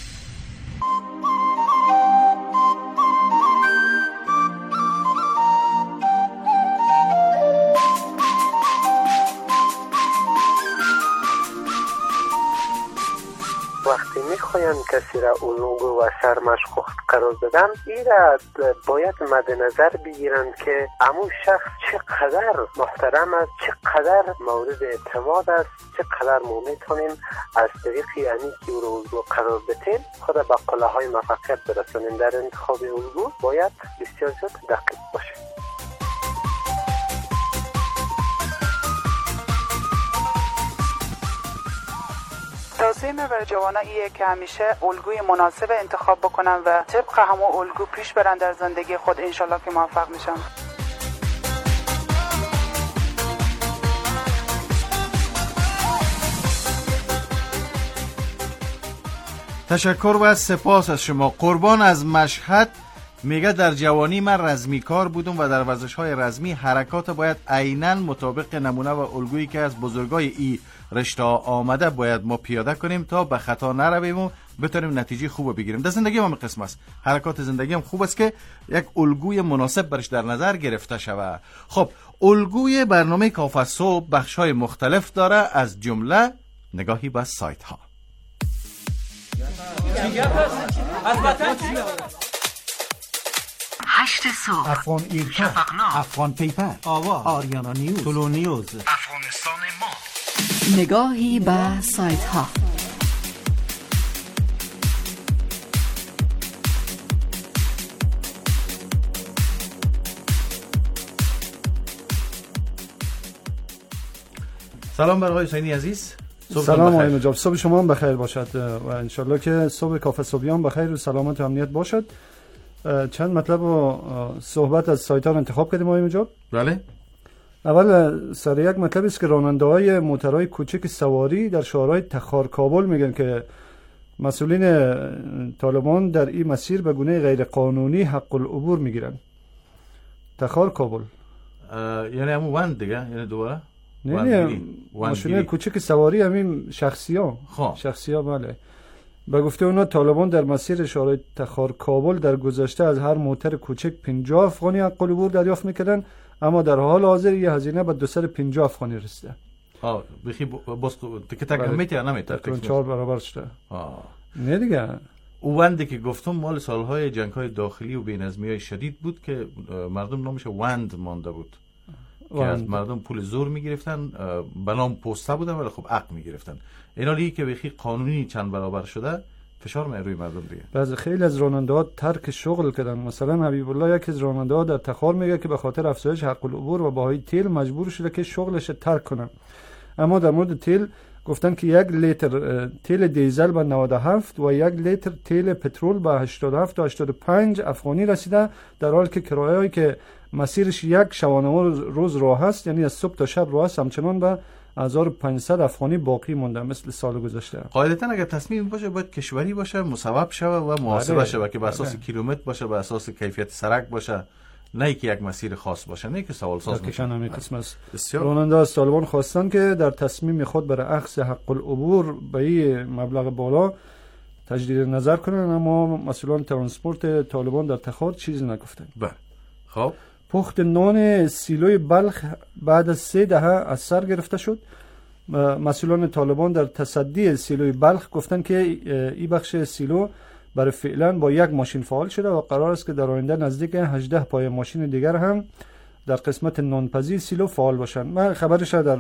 وقتی میخواین کسی را الگو و سرمشق قرار بدن، این را باید مد نظر بگیرند که امو شخص چقدر محترم است، چقدر مورد اعتماد است، چقدر ما میتونیم از طریق یعنی که او را الگو قرار بدیم خود به قله های موفقیت برسانیم. در انتخاب الگو باید بسیار زیاد دقیق باشیم. توصیه من برای جوانان ایه که همیشه الگوی مناسب انتخاب بکنن و طبق همون الگو پیش برن در زندگی خود. انشالله که موفق میشن. تشکر و سپاس از شما. قربان از مشهد میگه در جوانی من رزمی کار بودم و در ورزش‌های رزمی حرکات باید عیناً مطابق نمونه و الگویی که از بزرگای ای رشته آمده باید ما پیاده کنیم تا به خطا نرویم و بتونیم نتیجه خوب بگیریم. در زندگی هم قسم است، حرکات زندگی هم خوب است که یک الگوی مناسب برش در نظر گرفته شود. خب الگوی برنامه کافه صبح بخش‌های مختلف داره، از جمله نگاهی به سایت ها. هشت صبح، افغان ایرکا، افغان پیپر، آوا، آریانا نیوز، طلو نیوز، افغانستان ما. نگاهی به سایت ها. سلام بر آقای حسینی عزیز. سلام آقای نجاب، صبح شما هم بخیر باشد و انشالله که صبح کافه صبحیان بخیر و سلامت و امنیت باشد. چند مطلب و صحبت از سایت ها رو انتخاب کردیم آقای نجاب. بله. اول سر یک مطلب است که راننده های موترهای کوچک سواری در شهرهای تخار کابل میگن که مسئولین طالبان در این مسیر به گونه غیر قانونی حق العبور میگیرن. تخار کابل یعنی همون وند دیگه، یعنی دوباره نه نه ماشین کوچک سواری همین شخصی ها شخصی ها بله. به گفته اونا طالبان در مسیر شهرهای تخار کابل در گذشته از هر موتر کوچک پنجاه افغانی حق العبور دریافت میکردن، اما در حال حاضر یه هزینه به دویست و پنجاه افغانی رسیده. آه بخی باست تیکت اگه میتی یا نمیتی؟ تقریبا چهار برابر شده. آه نه دیگه. او وندی که گفتم مال سالهای جنگ‌های داخلی و بی‌نظمی‌های شدید بود که مردم نامش وند مانده بود. که از مردم پول زور میگرفتن، به نام پسته بودن ولی خب عقد میگرفتن. اینا لیگه که بخی قانونی چند برابر شده فشار می روی مردم دیگه. بعضی خیلی از راننده‌ها ترک شغل کردن. مثلا حبیب الله یکی از راننده‌ها در تخار میگه که به خاطر افزایش حق العبور و بهای تیل مجبور شده که شغلش ترک کنه. اما در مورد تیل گفتن که یک لیتر تیل دیزل به نود و هفت و یک لیتر تیل پترول به هشتاد و هفت تا هشتاد و پنج افغانی رسیده، در حالی که کرایه‌ای که مسیرش یک شبانه روز راه است، یعنی از صبح تا شب راه است، همچنان به هزار و پانصد افغانی باقی مونده مثل سال گذشته. قاعدتا اگر تصمیم باشه باید کشوری باشه، مصوب شوه و محاسبه شوه که بر اساس کیلومتر باشه، بر اساس کیفیت سرک باشه، نه که یک مسیر خاص باشه، نه که سوال ساز باشه. همین قسم است. راننده از طالبان خواستن که در تصمیم خود برای اخذ حق العبور به این مبلغ بالا تجدید نظر کنن، اما مسئولان ترانسپورت طالبان در تخار چیزی نگفتند. بله. خب پخت نان سیلوی بلخ بعد از سه دهه از سر گرفته شد. مسئولان طالبان در تصدی سیلوی بلخ گفتند که این بخش سیلو برای فعلا با یک ماشین فعال شده و قرار است که در آینده نزدیک هجده پای ماشین دیگر هم در قسمت نانپزی سیلو فعال باشند. من خبرش در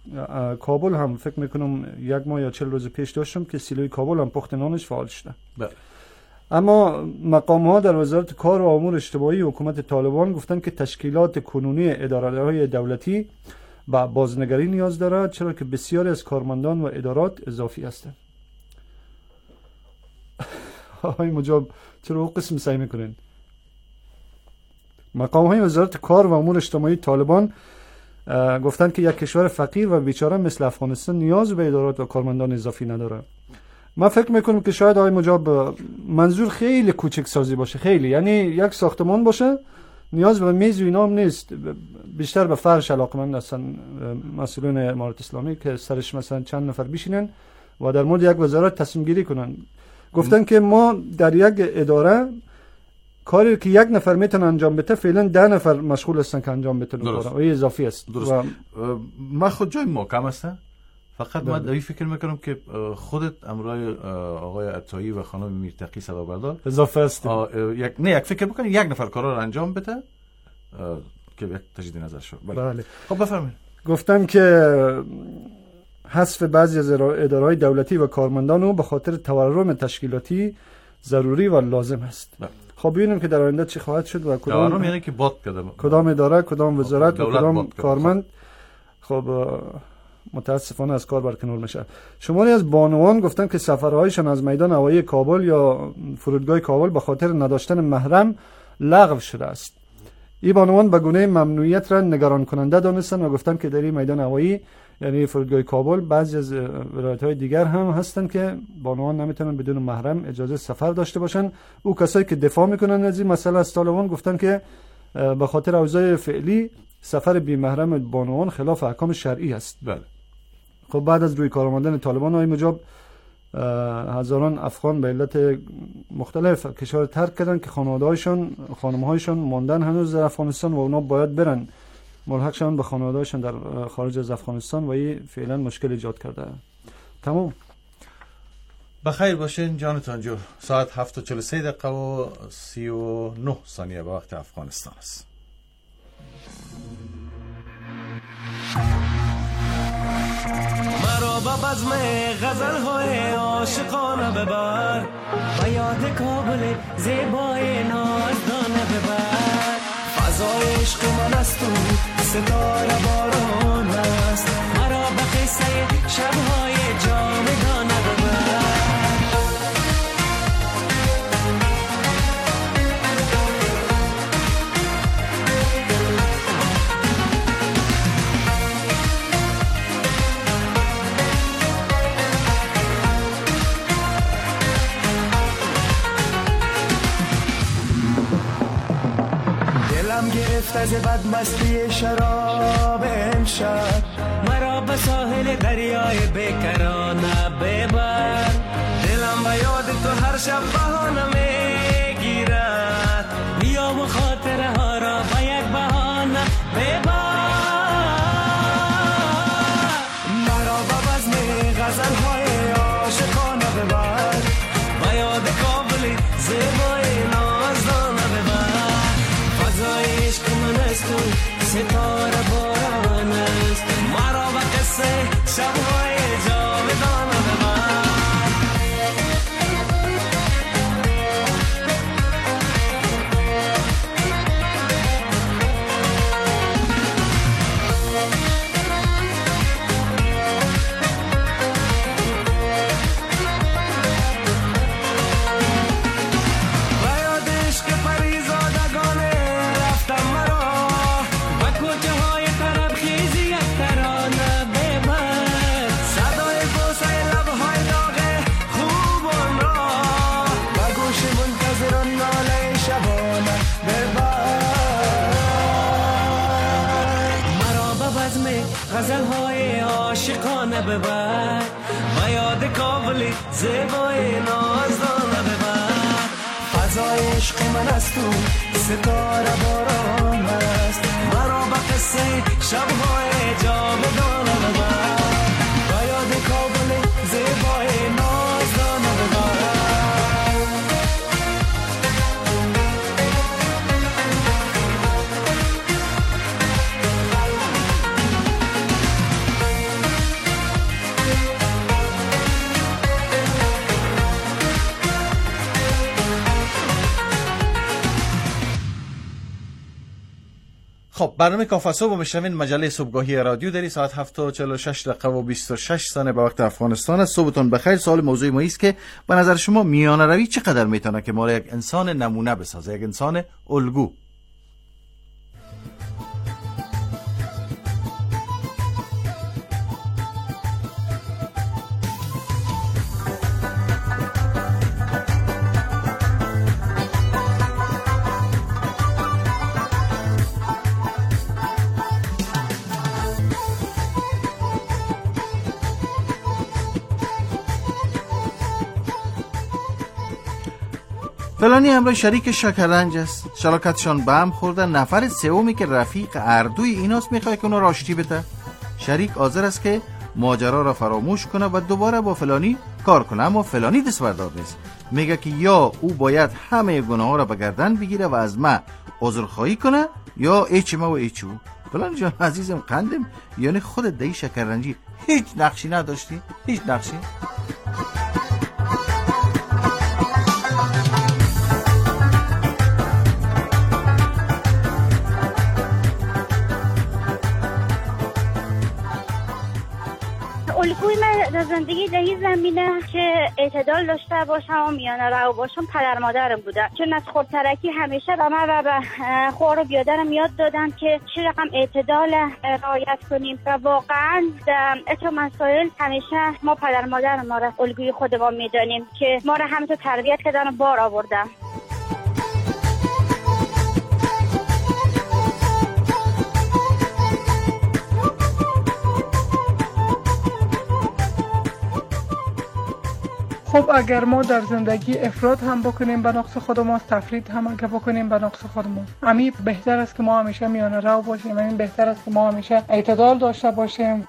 کابل هم فکر میکنم یک ماه یا چهل روز پیش داشتم که سیلوی کابل هم پخت نانش فعال شده. بله. اما مقام ها در وزارت کار و امور اجتماعی حکومت طالبان گفتن که تشکیلات کنونی اداره‌های دولتی با بازنگری نیاز دارد، چرا که بسیاری از کارمندان و ادارات اضافی هستند. آقای مجاب چرا او قسم سعی میکنین؟ مقام های وزارت کار و امور اجتماعی طالبان گفتن که یک کشور فقیر و بیچاره مثل افغانستان نیاز به ادارات و کارمندان اضافی نداره. من فکر میکنم که شاید آقای مجاب منظور خیلی کوچک سازی باشه، خیلی، یعنی یک ساختمان باشه، نیاز به میز و اینا هم نیست، بیشتر به فرش علاقمند هستن مسئولین امارت اسلامی که سرش مثلا چند نفر بشینن و در مورد یک وزارت تصمیم گیری کنن. گفتن که ما در یک اداره کاری که یک نفر میتونه انجام بده فعلا ده نفر مشغول هستن که انجام بده، و این اضافی است. درست. و ما خود جای محکم هستم، فقط من دوی فکر میکنم که خودت امرای آقای عطایی و خانم میرتقی صدابردار اضافه است. یک نه یک فکر میکنم یک نفر کارا رو انجام بده که یک تجدید نظر شد. بله. خب بفرمایید. گفتن که حذف بعضی از اداره‌های دولتی و کارمندانو به خاطر تورم تشکیلاتی ضروری و لازم است. بله. خب ببینیم که در آینده چی خواهد شد و کدام تورم یعنی که باد کدام کدام اداره، کدام وزارت و کدام کارمند خب متاسفانه از کار برکنار میشه. شماری از بانوان گفتن که سفرهایشان از میدان هوایی کابل یا فرودگاه کابل به خاطر نداشتن محرم لغو شده است. این بانوان به گونه ممنوعیت را نگران کننده دانستند و گفتند که در این میدان هوایی یعنی فرودگاه کابل بعضی از ولایت‌های دیگر هم هستند که بانوان نمیتونن بدون محرم اجازه سفر داشته باشن. او کسایی که دفاع میکنن از این مسئله از طالبان گفتن که به خاطر اوضاع فعلی سفر بی محرم بانوان خلاف احکام شرعی است. بله. خب بعد از روی کار آمدن طالبان آقای مجاب هزاران افغان به علت مختلف کشور ترک کردن که خانواده‌هایشان خانم‌هایشان ماندن هنوز در افغانستان و اونا باید برن ملحق شدن به خانواده‌هایشان در خارج از افغانستان و این فعلا مشکل ایجاد کرده. تمام. بخیر باشین جانتان جو. ساعت هفت و چهل و سه دقیقه و سی و نه ثانیه به وقت افغانستان است. مرا به بزم غزل های عاشقانه ببر و یاد کابل زیبای نازدانه ببر فضای عشق من است و ستاره باران است مرا به قصه شبهای جاودانه ببر گرفت از بدمستی شراب امشب مرا به ساحل دریای بیکرانه ببر دلم به یاد تو هر شب بهانه میگیرد بیا و خاطره ها را به یک بهانه ببر مرا به بزم غزل های عاشقانه ببر به یاد کابل زیبای نازدانه ببر فضای عشق من است و ستاره باران است مرا به قصه شبهای جاودانه ببر غزل های عاشقانه ببر و یاد کابل زیبای نازدانه ببر فضای عشق من است و ستاره باران است مرا به قصه شبهای جاودانه ببر و یاد کابل زیبای نازدانه ببر خب برنامه کافه صبح میشنوین مجله صبحگاهی رادیو داری ساعت هفت و چهل و شش دقیقه و بیست و شش ثانیه به وقت افغانستان است. صبحتون بخیر. سوال موضوع ما است که به نظر شما میانه روی چقدر میتونه که ما را یک انسان نمونه بسازه، یک انسان الگو؟ فلانی همراه شریک شکرنج است، شراکتشان به هم خورده، نفر سومی که رفیق اردوی ایناست میخواد که اونو را آشتی بده. شریک حاضر است که ماجرا را فراموش کنه و دوباره با فلانی کار کنه، اما فلانی دست بردار نیست. میگه که یا او باید همه گناه‌ها را به گردن بگیره و از من عذرخواهی کنه یا ایچ ما و ایچ او. فلان جان عزیزم قندم، یعنی خودت دایی شکرنجی هیچ نقشی نداشتی؟ هیچ نقشی؟ الگوی من در زندگی در این زمینه که اعتدال داشته باشم و میانه رو باشم پدر مادرم بودن، چون از خودترکی همیشه به من و به خور و بیادرم یاد دادن که چه رقم اعتدال رعایت کنیم و واقعا در اتو مسائل همیشه ما پدر مادر ما را الگوی خودمون میدانیم که ما را همینطور تربیت کردن و بار آوردن. خب اگر ما در زندگی افراد هم بکنیم به نقص خودمون، تفرید هم اگر بکنیم به نقص خودمون، همین بهتر است که ما همیشه میانه رو باشیم، همین بهتر است که ما همیشه اعتدال داشته باشیم.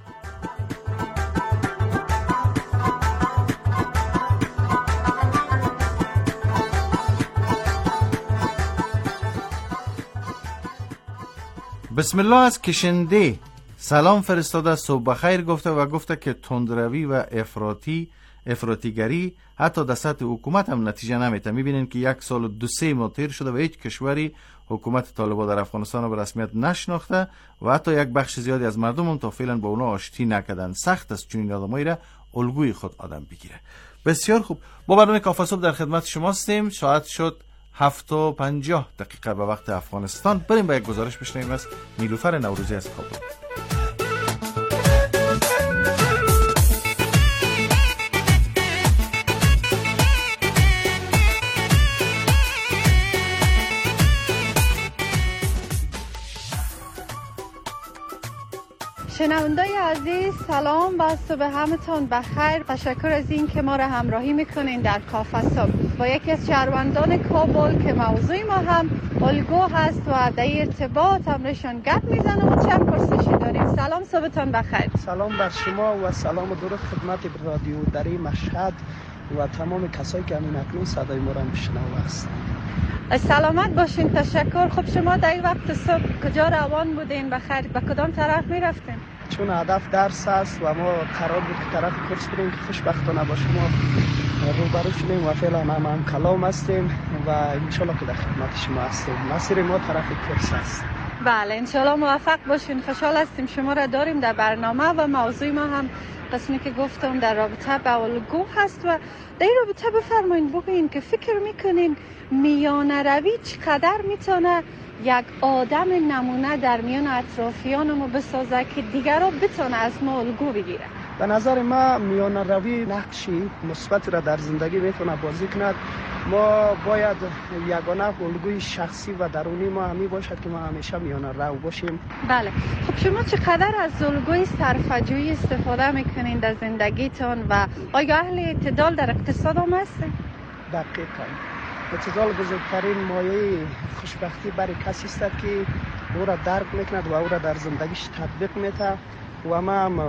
بسم الله از کشنده سلام فرستاده، صبح بخیر گفته و گفته که تندروی و افراطی افراطیگری حتی در سطح حکومت هم نتیجه نمیده. میبینین که یک سال و دو سه ماه تیر شده و هیچ کشوری حکومت طالبان در افغانستان رو به رسمیت نشناخته و حتی یک بخش زیادی از مردم هم تا فعلا با اونا آشتی نکردن. سخت است چنین آدمایی را الگوی خود آدم بگیره. بسیار خوب، با برنامه کافه صبح در خدمت شما هستیم. ساعت شد هفت و پنجاه دقیقه به وقت افغانستان. بریم با یک گزارش بشنویم از نیلوفر نوروزی از کابل. شنوندای عزیز سلام و صبح همتون بخیر. تشکر از این که ما را همراهی میکنین در کافه صبح با یکی از شهروندان کابل که موضوع ما هم الگو هست و در ارتباط همرشان گپ میزنم و چند پرسشی داریم. سلام، صبحتون بخیر. سلام بر شما و سلام و درود خدمت رادیو دری مشهد و تمام کسایی که همین اکنون صدای ما را میشنوند هستند. سلامت باشین. تشکر. خب شما در این وقت صبح کجا روان بودین؟ بخیر به کدام طرف میرفتین؟ چون هدف درس است و ما قرار بود که طرف کورس بریم که خوشبختانه با شما روبرو شدیم و فعلا هم هم کلام هستیم و انشالله که در خدمت شما هستیم. مسیر ما طرف کورس است. بله انشالله موفق باشین. خوشحال هستیم شما را داریم در برنامه و موضوع ما هم قسمی که گفتم در رابطه با الگو هست و در این رابطه بفرمایید بگوین که فکر میکنین میانه روی چقدر میتونه یک آدم نمونه در میان اطرافیانمو بسازه که دیگران بتونه از ما الگو بگیره؟ به نظر ما میانه روی نقشی مثبت را در زندگی میتونه بازی کند. ما باید یگانه الگوی شخصی و درونی ما همی باشد که ما همیشه میانه رو باشیم. بله. خب شما چقدر از الگوی صرفه‌جویی استفاده میکنین در زندگیتون و آیا اهل اعتدال در اقتصاد هم هستین؟ دقیقاً. اعتدال بزرگترین مایه خوشبختی برای کسی است که او را درک میکند و او را در زندگیش تطبیق میده و ما هم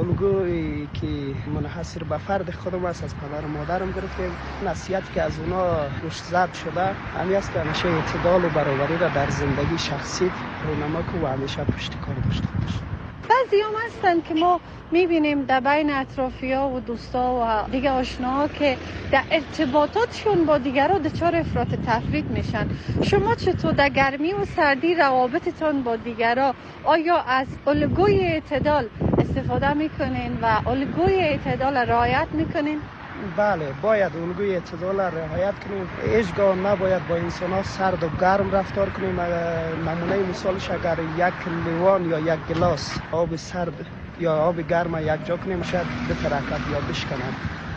الگویی که منحصر به فرد خودم است از پدر و مادرم گرفتیم. نصیحتی که از اونا روش ضرب شده همین است که همیشه اعتدال و برابری را در زندگی شخصی رونما کنه و همیشه پشت کار داشته باشه. بعضی هم هستن که ما میبینیم در بین اطرافیا و دوستا و دیگه آشناها که در ارتباطاتشون با دیگرها دچار افراط تفرید میشن. شما چطور در گرمی و سردی روابطتون با دیگرها آیا از الگوی اعتدال استفاده میکنین و الگوی اعتدال رعایت میکنین؟ بله باید الگوی اعتدال را رعایت کنیم. هیچگاه نباید با انسان‌ها سرد و گرم رفتار کنیم. نمونه مثالش اگر یک لیوان یا یک گلاس آب سرد یا آب گرم یک جا کنیم شاید بترکد یا بشکند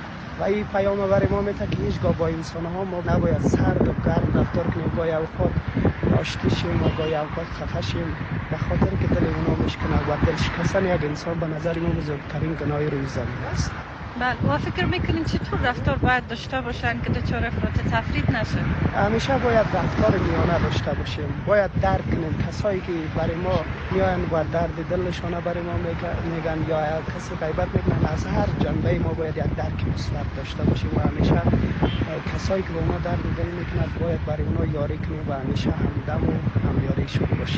و این پیام برای ما میده که هیچگاه با انسان‌ها ما نباید سرد و گرم رفتار کنیم. گاهی اوقات آشتی شیم و گاهی اوقات خفه شیم به خاطر که دل اونا میشکنه و دل شکستن یک انسان به نظر ما بزرگترین گناه روی زمین است. بله. و فکر میکنین چطور رفتار باید داشته باشن که دچار افراط تفرید نشه؟ همیشه باید رفتار میانه داشته باشیم. باید درک کنیم کسایی که برای ما میان و درد دلشان برای ما میگن یا کسی غیبت میکنن، از هر جنبه ما باید یک درک مثبت داشته باشیم و همیشه کسایی که با ما درد دل میکنن باید برای اونا یاری کنیم و همیشه همدم و همیاریشون باشیم.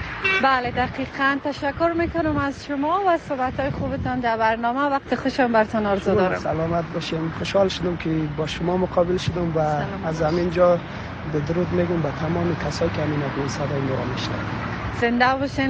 بله دقیقاً. تشکر میکنم از شما و صحبت‌های خوبتان در برنامه. وقت خوشم براتون آرزو دارم. سلامت باشین. خوشحال شدم که با شما مقابل شدم و از همینجا به درود میگم به تمام کسایی که همین اکنون صدای ما را میشنوند. زنده باشین.